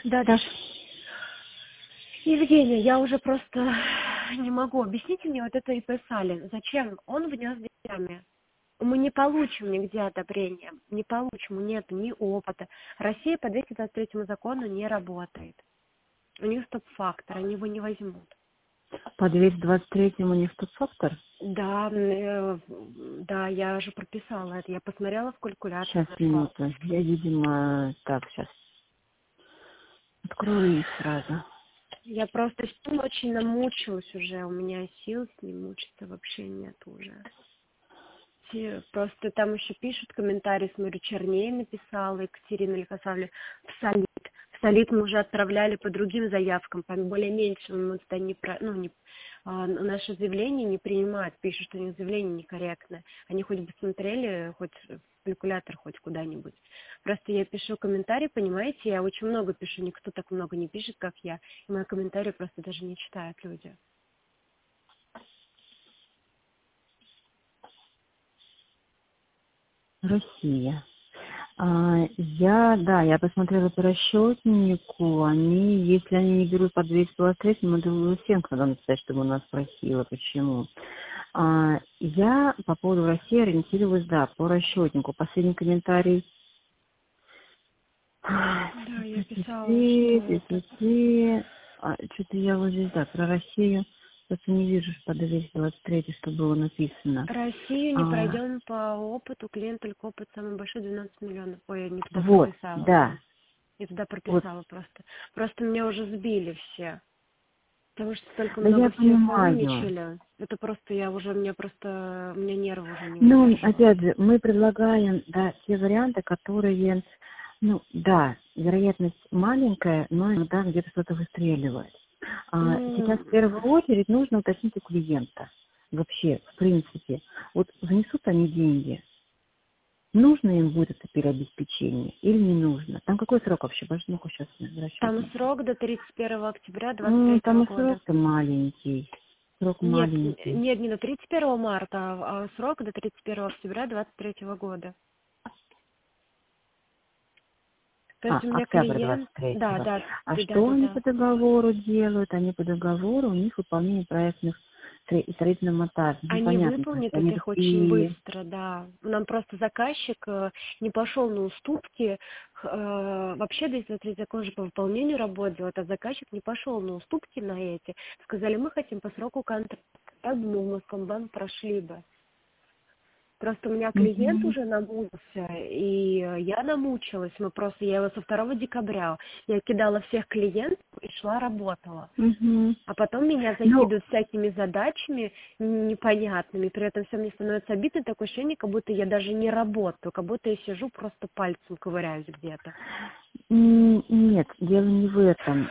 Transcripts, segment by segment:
Да, Даш. Евгения, я уже просто не могу. Объясните мне вот это ИП Салин. Зачем он внес деньгами? Мы не получим нигде одобрения. Не получим, нет ни опыта. Россия по 223 закону не работает. У них стоп-фактор, они его не возьмут. По 223-му не стоп-фактор? Да, да, я же прописала это. Я посмотрела в калькуляторе. Сейчас, минуту. Я, видимо, так, сейчас открою их сразу. Я просто очень намучилась уже. У меня сил с ним мучиться вообще нет уже. Просто там еще пишут комментарии, смотрю, Черней написала, Екатерина Лихославлевна, в Солид. В Солид мы уже отправляли по другим заявкам, по более меньшим, мы туда наше заявление не принимают, пишут, что у них заявление некорректное. Они хоть бы смотрели, хоть в калькулятор, хоть куда-нибудь. Просто я пишу комментарии, понимаете, я очень много пишу, никто так много не пишет, как я. И мои комментарии просто даже не читают люди. Россия. Я посмотрела по расчетнику, если они не берут по 223, мы думаю, всем надо написать, чтобы у нас спросила, почему. Я по поводу России ориентировалась, по расчетнику. Последний комментарий. Да, я писала, что Что-то я вот здесь, про Россию, просто не вижу, что по 223, что было написано. Россию не пройдем по опыту, клиент только опыт самый большой 12 миллионов. Ой, я не туда Вот, прописала. да. Я туда Вот. прописала просто. Просто меня уже сбили все. Потому что столько Да я много всего понимаю. умничали. Это просто у меня нервы уже не Ну, выдерживают. опять же, мы предлагаем, те варианты, которые, вероятность маленькая, но иногда где-то что-то выстреливает. Сейчас в первую очередь нужно уточнить у клиента. Вообще, в принципе, вот внесут они деньги, нужно им будет это переобеспечение или не нужно? Там какой срок вообще? Ну-ка сейчас Там расчетник. срок до 31 октября 2023 Там и года. срок-то маленький. Срок Нет, маленький. нет, не до 31 марта, а срок до 31 октября 2023 года. То есть у меня Октябрь клиент... Да, 23-го. да, А да, да, что они да. по договору делают? Они по договору, у них выполнение проектных строительно-монтажных. Они Понятно, то есть выполнят они их очень такие... быстро, да. Нам просто заказчик не пошел на уступки. Вообще, действительно, закон же по выполнению работ делает, а заказчик не пошел на уступки на эти. Сказали, мы хотим по сроку контракта. Так бы мы в Москомбанк прошли бы. Просто у меня клиент Мгм. уже намучился, и я намучилась. Я его со 2 декабря, я кидала всех клиентов и шла работала. Мгм. А потом меня Ну, закидывают всякими задачами непонятными. При этом все мне становится обидно, такое ощущение, как будто я даже не работаю, как будто я сижу, просто пальцем ковыряюсь где-то. нет, дело не в этом.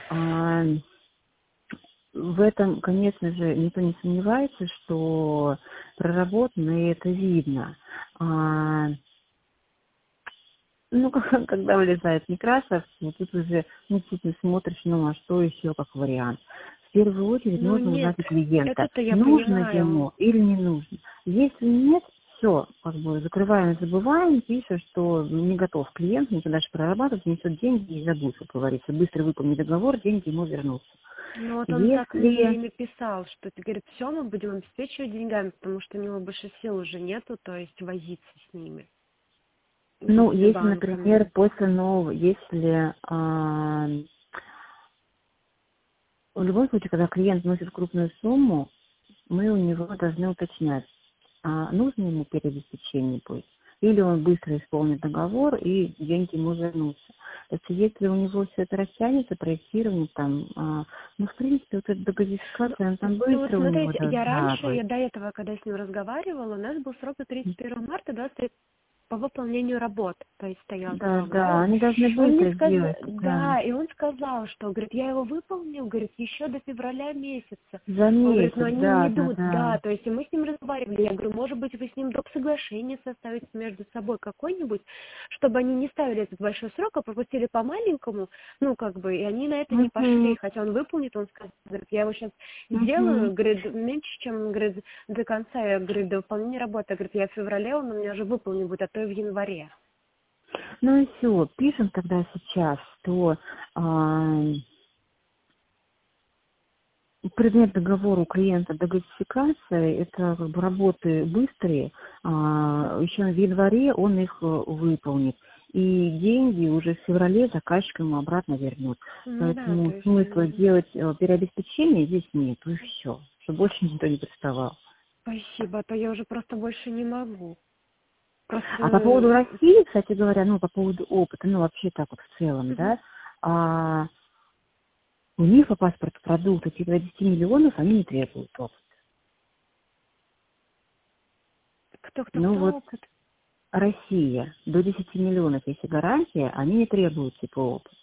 В этом, конечно же, никто не сомневается, что проработано, и это видно. Когда вылезает Некрасов, вот тут уже, тут ты смотришь, а что еще как вариант. В первую очередь Ну нужно нет, узнать у клиента, это-то я нужно понимаю. ему или не нужно. Если нет, все, закрываем, забываем, пишем, что не готов клиент, не дальше прорабатывать, несет деньги и забудь, как говорится. Быстро выполни договор, деньги ему вернутся. Ну вот он так мне и Если, написал, что ты, говорит, все, мы будем обеспечивать деньгами, потому что у него больше сил уже нету, то есть возиться с ними, с этими если, банками. например, после нового, если в любом случае, когда клиент вносит крупную сумму, мы у него должны уточнять, нужно ему переобеспечение будет, или он быстро исполнит договор и деньги ему вернутся. То есть если у него все это растянется, проектирование в принципе, вот эта докодификация, она там Ну вот быстро у него смотрите, должна быть. я до этого, когда с ним разговаривала, у нас был срок до 31 марта 23 по выполнению работ, то есть стоял Да, срок, да, да, они должны он мне быстро сказал, сделать, да. да, и он сказал, что, говорит, я его выполнил, говорит, еще до февраля месяца. За Он говорит, но месяц, они не да, да, идут, да. да, то есть и мы с ним разговаривали, я говорю, может быть, вы с ним доп. Соглашение составите между собой какой-нибудь, чтобы они не ставили этот большой срок, а пропустили по маленькому, и они на это не пошли, Угу, хотя он выполнит, он сказал, говорит, я его сейчас угу. сделаю, говорит, меньше, чем, говорит, до конца, я, говорит, до выполнения работы, говорит, я в феврале, он у меня уже выполнен будет, а то и в январе. Ну и все, пишем тогда сейчас, что предмет договора у клиента до газификации, это как бы работы быстрые, еще в январе он их выполнит. И деньги уже в феврале заказчик ему обратно вернет. Ну да, Поэтому то есть... смысла делать переобеспечение здесь нет, и все, чтобы больше никто не приставал. Спасибо, а то я уже просто больше не могу. А по поводу Просто... России, кстати говоря, по поводу опыта, вообще так вот в целом, Мгм. да, у них по паспорту продукта типа 10 миллионов они не требуют опыт. Кто опыт? Россия, до 10 миллионов, если гарантия, они не требуют типа опыт.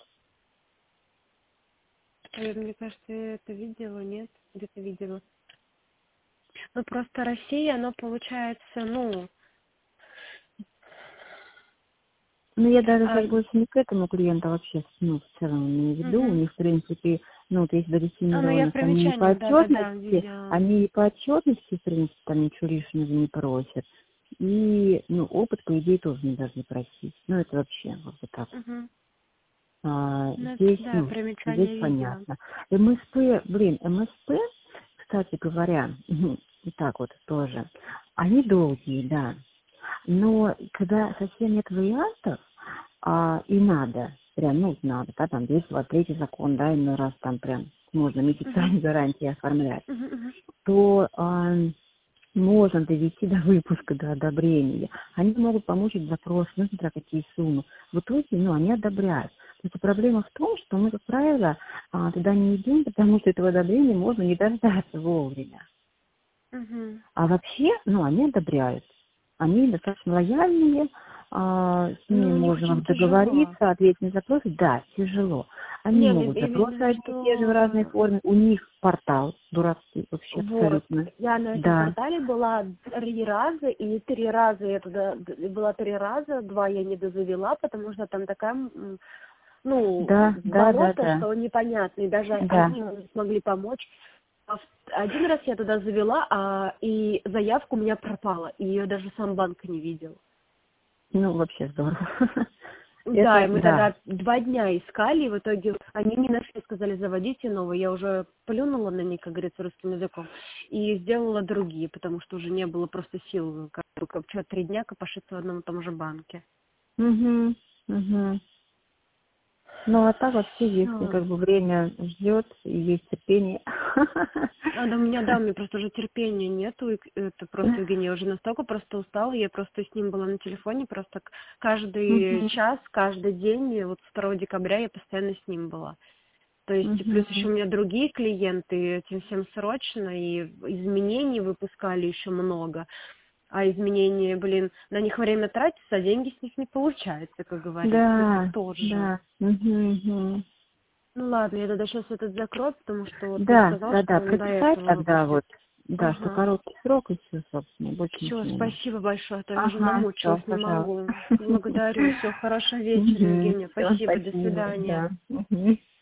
Мне кажется, я это видела, нет? Где-то видела. Ну, просто Россия, она получается, Я даже а, сейчас больше не к этому клиенту вообще, в целом имею в виду. У мгм. них, в принципе, вот если до 10 Ну, я в миллионов, примечаниях, да, видела. они и по отчетности, в принципе, там ничего лишнего не просят. И, опыт, по идее, тоже не должны просить. Это вообще вот так. Мгм. Ну, это, Здесь, да, здесь примечания видела. понятно. МСП, кстати говоря, так вот тоже, они долгие, да. Но когда совсем нет вариантов, и надо, прям, надо, да, там 223 закон, да, иной раз там прям можно Мгм. месяцами гарантии оформлять, Мгм, мгм. то можно довести до выпуска, до одобрения. Они могут помочь от запроса, смотря какие суммы. В итоге, они одобряют. То есть проблема в том, что мы, как правило, туда не идем, потому что этого одобрения можно не дождаться вовремя. Мгм. А вообще, они одобряют. Они достаточно лояльные, с Ну, ними у них можно очень вам тяжело. договориться, ответить на запросы. Да, тяжело. Они Нет, могут запросы именно одни и те же в разной что форме. У них портал дурацкий вообще вот, абсолютно. я на этом Да, портале была 3 раза, и 3 раза я туда была 3 раза, 2 я не дозавела, потому что там такая, да, да, да, болото, да. что непонятно, и даже Да, они не смогли помочь. Один раз я туда завела, и заявка у меня пропала, и ее даже сам банк не видел. вообще здорово. Да, и Это, мы да. тогда 2 дня искали, и в итоге они не нашли, сказали, заводите новый. Я уже плюнула на них, как говорится, русским языком, и сделала другие, потому что уже не было просто сил, как 3 дня копошиться в одном и том же банке. Угу, угу. А так вообще, если Всё. как бы время ждет и есть терпение. Да, у меня просто уже терпения нету, это просто, Евгения, я уже настолько просто устала, я просто с ним была на телефоне, просто каждый Мгм, час, каждый день, и вот с 2 декабря я постоянно с ним была. То есть плюс еще мгм. у меня другие клиенты, этим всем срочно, и изменений выпускали еще много. А изменения, на них время тратится, а деньги с них не получается, как говорится. Это Да, тоже. да. Мгм, мгм. Ну ладно, я тогда сейчас этот закрою, потому что вот ты Да, сказал, да, что да. он до Прописать этого тогда выпустит. вот, да, что Ага. короткий срок и все, собственно, больше Все, ничего не надо. спасибо большое, а то я уже Ага, намучилась, все, не пожалуйста. могу. Благодарю. Все, хорошего вечера, Евгения. Все, Спасибо, до спасибо, свидания. да. Мгм.